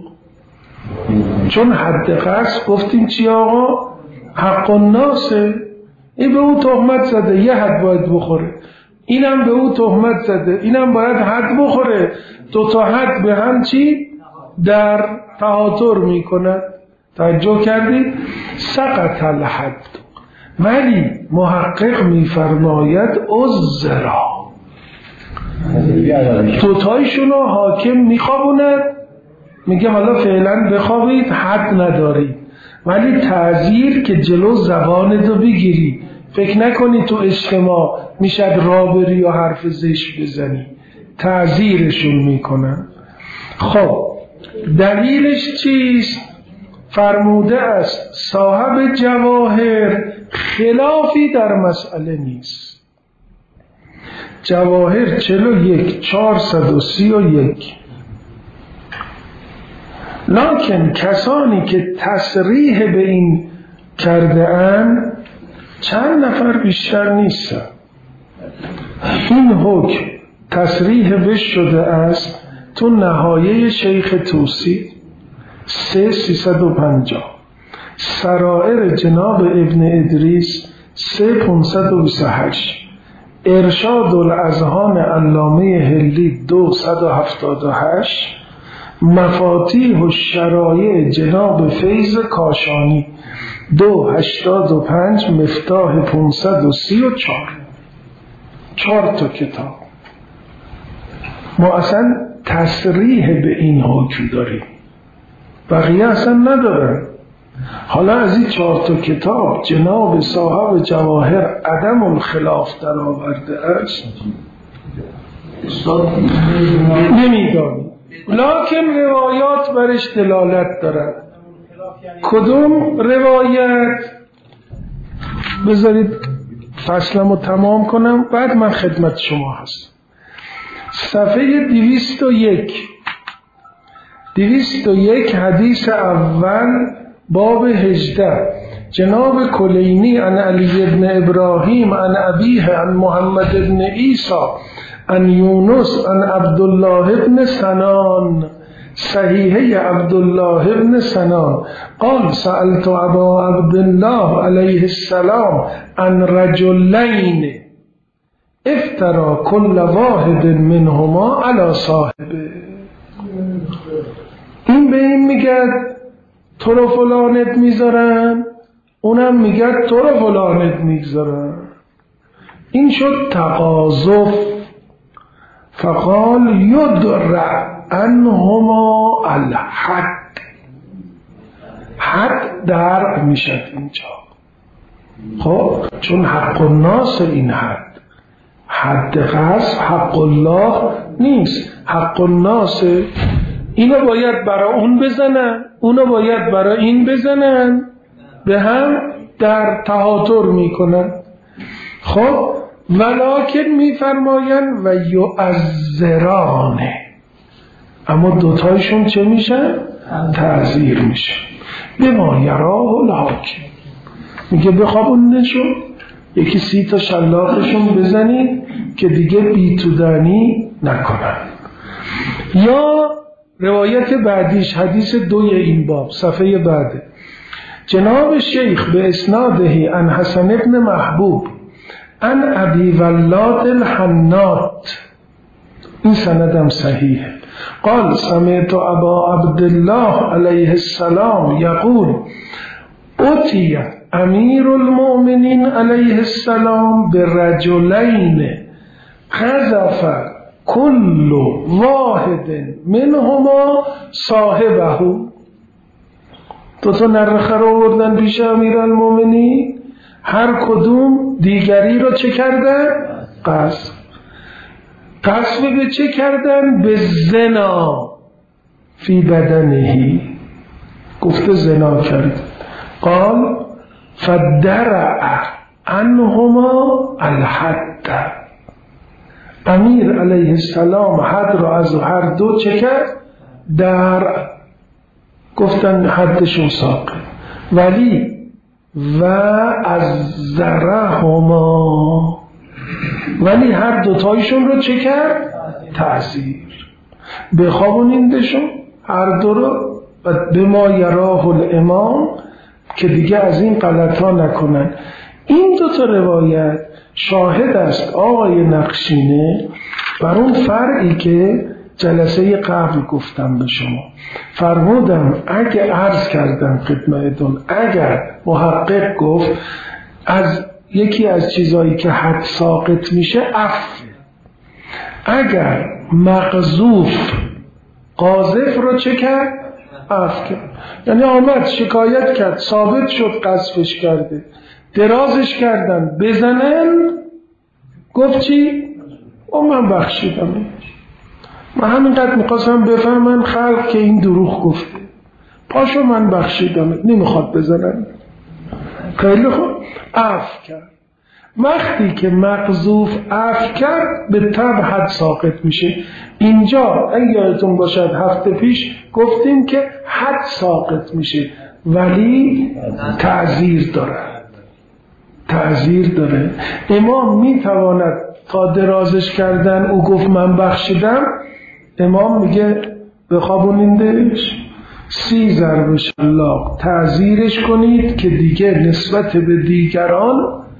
چون حد قذف گفتیم چی آقا؟ حق الناسه. این به اون تهمت زده، یه حد باید بخوره. اینم به او تهمت زده، اینم باید حد بخوره، دو تا حد به هم چی؟ در تهاتر میکند. توجه کردید؟ سقط الحد. ولی محقق میفرماید عذرا، دوتایشون رو حاکم میخوابوند، میگه حالا فعلا بخوابید، حد ندارید، ولی تعزیر که جلو زبانتو بگیری، فکر نکنی تو اجتماع میشد را بری یا حرف زشت بزنی، تعزیرشون میکنن. خب دلیلش چیست؟ فرموده است صاحب جواهر خلافی در مسئله نیست. جواهر چهل و یک چهارصد و سی و یک. لکن کسانی که تصریح به این کرده اند چند نفر بیشتر نیستن. این حکم تصریح به شده است تو نهایه شیخ توسی سه سیصد و پنجاه، سرائر جناب ابن ادریس سه پانصد و بیست و هشت، ارشاد الاذهان علامه هلی دو صد و هفتاد و هشت، مفاتیح و شرایع جناب فیض کاشانی دو هشتاد و پنج، مفتاح پانصد و سی و چار. چهار تا کتاب. ما اصلا تصریح به این حکم داریم، بقیه اصلا ندارن. حالا از این چهار تا کتاب جناب صاحب جواهر عدم الخلاف در آورده است نمیدانیم، لکن روایات برش دلالت دارد. کدوم روایت؟ بذارید فصلمو تمام کنم بعد من خدمت شما هست. صفحه دویست و یک دویست و یک حدیث اول باب هجده، جناب کلینی عن علی ابن ابراهیم عن ابیه عن محمد ابن عیسی عن یونس عن عبدالله ابن سنان، صحیحه عبدالله ابن سنان قال سألت ابا عبدالله علیه السلام عن رجلین افترا کل واحد منهما علی صاحبه. این به این میگه تو رو فلانت میذارن، اونم میگه تو رو فلانت میذارن. این شد تقاذف. فقال یدرع عنهما الحد. حد درع میشد اینجا. خب چون حق الناس این حد، حد قصد حق الله نیست، حق الناس. اینو باید برای اون بزنن، اونو باید برای این بزنن، به هم در تهاتر میکنن. خب ولکن میفرماین و یعذرانه، اما دوتایشون چه میشن؟ تعذیر میشن. به ما یراه الحاکم، میگه بخوابونشون، یکی سی تا شلاقشون بزنید که دیگه بیتودانی نکنن. یا روایت بعدیش حدیث دوی این باب صفحه بعده، جناب شیخ به اسناده عن حسن ابن محبوب عن ابی ولاد الحنات، این سندم صحیحه، قال سمعت ابا عبدالله علیه السلام یقول اتی امیر المؤمنین علیه السلام برجلین قذف کل واحد منهما صاحبه. دو تا نرخه رو آوردن پیش امیر المؤمنین، هر کدوم دیگری رو چه کردن؟ قذف. قذف به چه کردن؟ به زنا فی بدنهی، گفته زنا کرد. قال فدرع عنهما الحد. امیر علیه السلام حد رو از هر دو چه کرد؟ در گفتن حدشون ساقط، ولی و از زرهما، ولی هر دوتایشون رو چه کرد؟ تعذیر. بخوابونیندشون هر دو رو و به ما یراه الامام، که دیگه از این غلط ها نکنن. این دو تا روایت شاهد است آقای نقشینه بر اون فرعی که جلسه قبل گفتم به شما. فرمودم اگه عرض کردم خدمتتون، اگر محقق گفت از یکی از چیزایی که حد ساقط میشه عفو، اگر مقذوف قاذف رو چه کرد؟ عفو کرد. یعنی آمد شکایت کرد، ثابت شد قذفش کرده، درازش کردن بزنن، گفت چی؟ او من بخشیدم. من همینقدر میخواستم بفهمن خلق که این دروغ گفته، پاشو من بخشیدم، نمیخواد بزنن. خیلی خوب، عفو کرد. وقتی که مقذوف عفو کرد به طبع حد ساقط میشه. اینجا اگه یادتون باشد هفته پیش گفتیم که حد ساقط میشه ولی تعزیر داره، تعزیر داره. امام میتواند تا درازش کردن او گفت من بخشیدم، امام میگه بخوابونیندش، سی ضرب شلاق تعزیرش کنید که دیگه نسبت به دیگران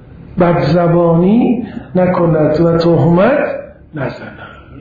بدزبانی نکند و تهمت نزند.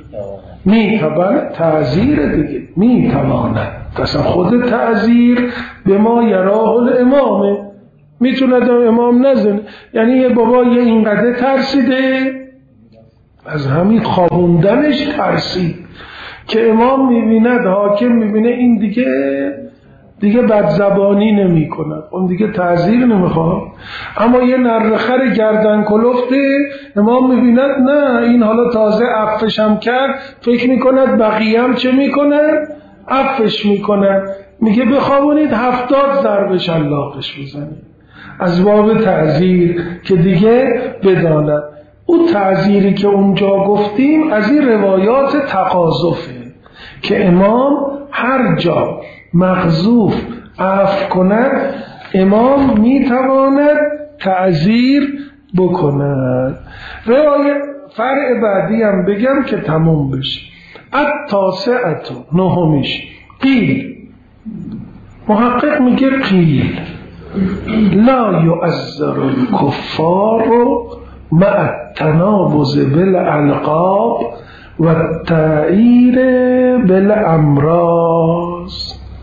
میتواند تعزیر دیگه میتواند، اصلا خود تعزیر به ما یراه الامامه، میتوند امام نزنه. یعنی یه بابا یه اینقدر ترسیده از همین خوابوندنش ترسید که امام میبیند، حاکم میبینه این دیگه دیگه بدزبانی نمی کند، اون دیگه تعزیر نمیخواد. اما یه نرخر گردن کلفته امام میبیند نه این حالا تازه عفش هم کرد، فکر میکند بقیه هم چه میکنن؟ عفش میکنن. میگه بخوابونید هفتاد ضرب شلاقش بزنید از باب تعزیر که دیگه بداند. او تعزیری که اونجا گفتیم از این روایات تقاذفه که امام هر جا مقذوف عفو کند امام میتواند تعزیر بکند. روایت فرع بعدی هم بگم که تموم بشه. التاسعة نهمیش قیل، محقق میگه قیل لا یعذر الکفار مع التنابز بالالقاب و التعییر بالامراض.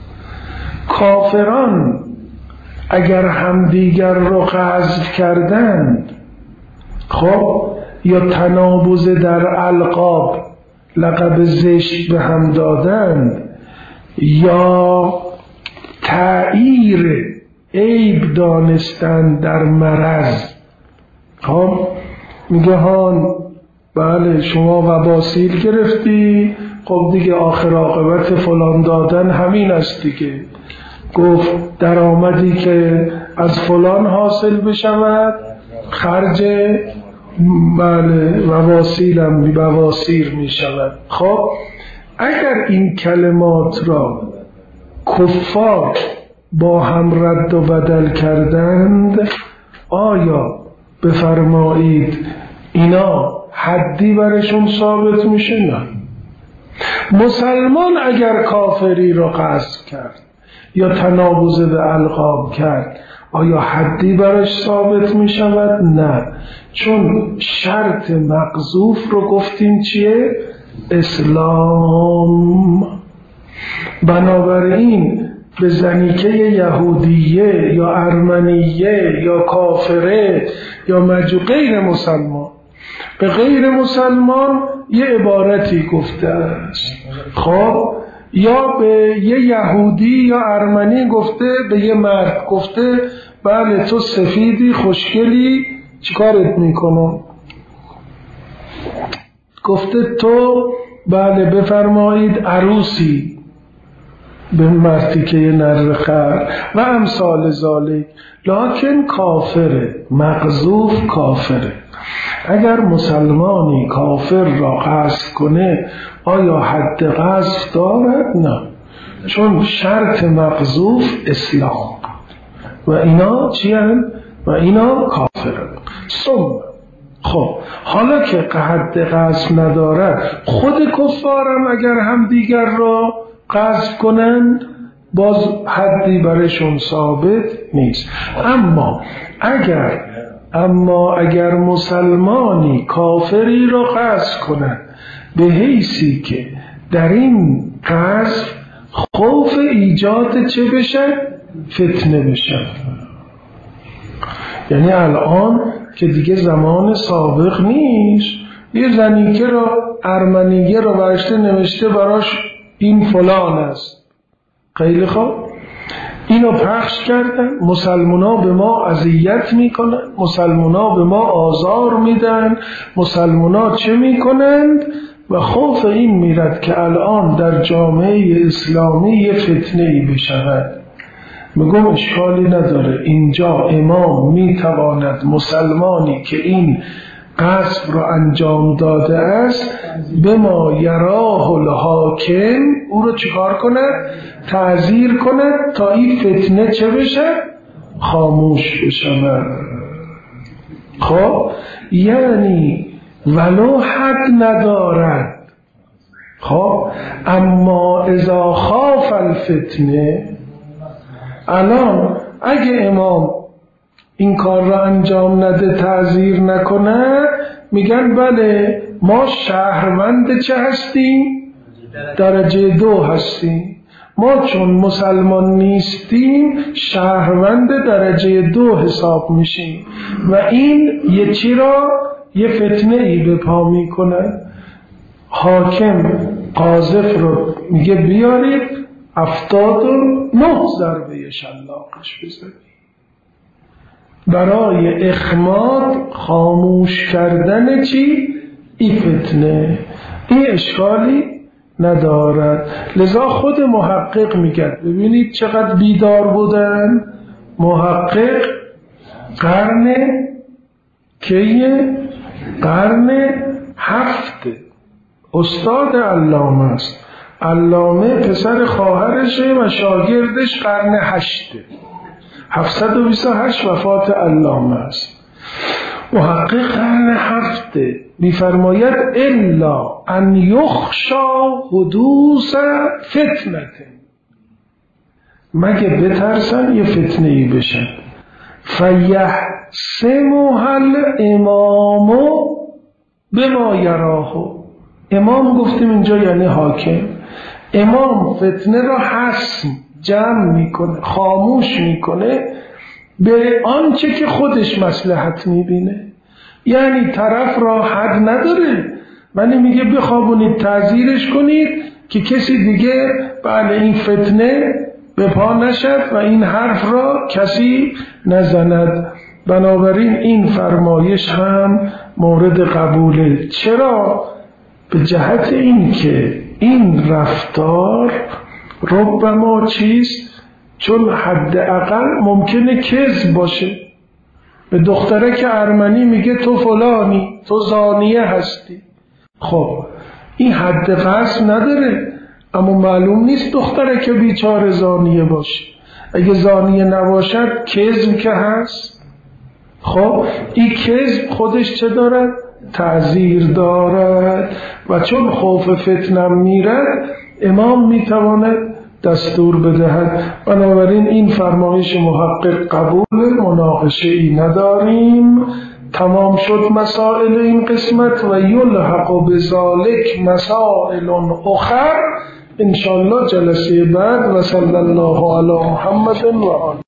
کافران اگر همدیگر رو قذف کردند، خب یا تنابز در القاب لقب زشت به هم دادند، یا تعییر عیب دانستن در مرض، خب میگه هان بله شما وباسیل گرفتی، خب دیگه آخر عاقبت فلان دادن همین است دیگه. گفت درآمدی که از فلان حاصل بشود خرج بله وباسیلم بواسیر می شود. خب اگر این کلمات را کفار با هم رد و بدل کردند، آیا بفرمایید اینا حدی برشون ثابت میشه؟ نه. مسلمان اگر کافری را قصد کرد یا تنابز به القاب کرد آیا حدی برش ثابت می شود؟ نه، چون شرط مقذوف رو گفتیم چیه؟ اسلام. بنابراین به زنیکه یهودیه یا ارمنیه یا کافره یا مجو غیر مسلمان، به غیر مسلمان یه عبارتی گفته است، خب یا به یه یهودی یا ارمنی گفته، به یه مرد گفته بله تو سفیدی خوشگلی چیکارت میکنم، گفته تو بله بفرمایید عروسی به مردی که یه نر خر و امثال ذالک. لکن کافره، مقذوف کافره. اگر مسلمانی کافر را قذف کنه آیا حد قذف دارد؟ نه، چون شرط مقذوف اسلام و اینا چی هستند؟ و اینا کافرند. ثم خب حالا که حد قذف ندارد، خود کفارم اگر هم دیگر را قذف کنند باز حدی برشون ثابت نیست. اما اگر اما اگر مسلمانی کافری را قصد کند به حیثی که در این قصد خوف ایجاد چه بشه؟ فتنه بشه. یعنی الان که دیگه زمان سابق نیست، یه زنیکه را ارمنیه را برشته نوشته براش این فلان است، خیلی خوب اینو پخش کردن، مسلمونا به ما اذیت میکنن، مسلمونا به ما آزار میدن، مسلمونا چه میکنند؟ و خوف این میرد که الان در جامعه اسلامی یه فتنه ای بشود. میگم اشکالی نداره، اینجا امام میتواند مسلمانی که این قصد را انجام داده است به ما یراه الحاکم او رو چیکار کند؟ تعذیر کند تا این فتنه چه بشه؟ خاموش بشه. خب یعنی ولو حد ندارد، خب اما اذا خاف الفتنه، الان اگه امام این کار را انجام نده، تعذیر نکنه، میگن بله ما شهروند چه هستیم؟ درجه دو هستیم. ما چون مسلمان نیستیم شهروند درجه دو حساب میشیم و این یه چی را یه فتنه ای به پا میکنه. حاکم قاذف رو میگه بیارید هفتاد و نه ضربه شلاقش بزنید برای اخماد، خاموش کردن چی؟ این فتنه. این اشکالی ندارد. لذا خود محقق میگه، ببینید چقدر بیدار بودن. محقق قرن کیه؟ قرن هفته، استاد علامه است. علامه پسر خواهرشه و شاگردش قرن هشته، هفتصد و بیست و هشت وفات علامه است. محقق قرن هفته میفرماید الا ان یخشا حدوث فتنه، مگه بترسن یه فتنه ای بشن. فیحسمها الامام بما یراه، امام گفتیم اینجا یعنی حاکم. امام فتنه را حسم جمع میکنه، خاموش میکنه به آنچه که خودش مصلحت میبینه. یعنی طرف را حد نداره، ولی میگه بخوابونید، تعذیرش کنید که کسی دیگه بله این فتنه به پا نشد و این حرف را کسی نزند. بنابراین این فرمایش هم مورد قبوله. چرا؟ به جهت این که این رفتار ربما چیست؟ چون حداقل ممکنه کذب باشه. به دختره که ارمنی میگه تو فلانی، تو زانیه هستی. خب این حد قصد نداره، اما معلوم نیست دختره که بیچاره زانیه باشه. اگه زانیه نباشد کذب که هست. خب این کذب خودش چه دارد؟ تعذیر دارد. و چون خوف فتنه میرد امام میتواند دستور بدهد. بنابراین این فرمایش محقق قبول، مناقشه ای نداریم. تمام شد مسائل این قسمت و یلحق بذالک مسائل اخر انشاءالله جلسه بعد. و صلی الله علی محمد و آله.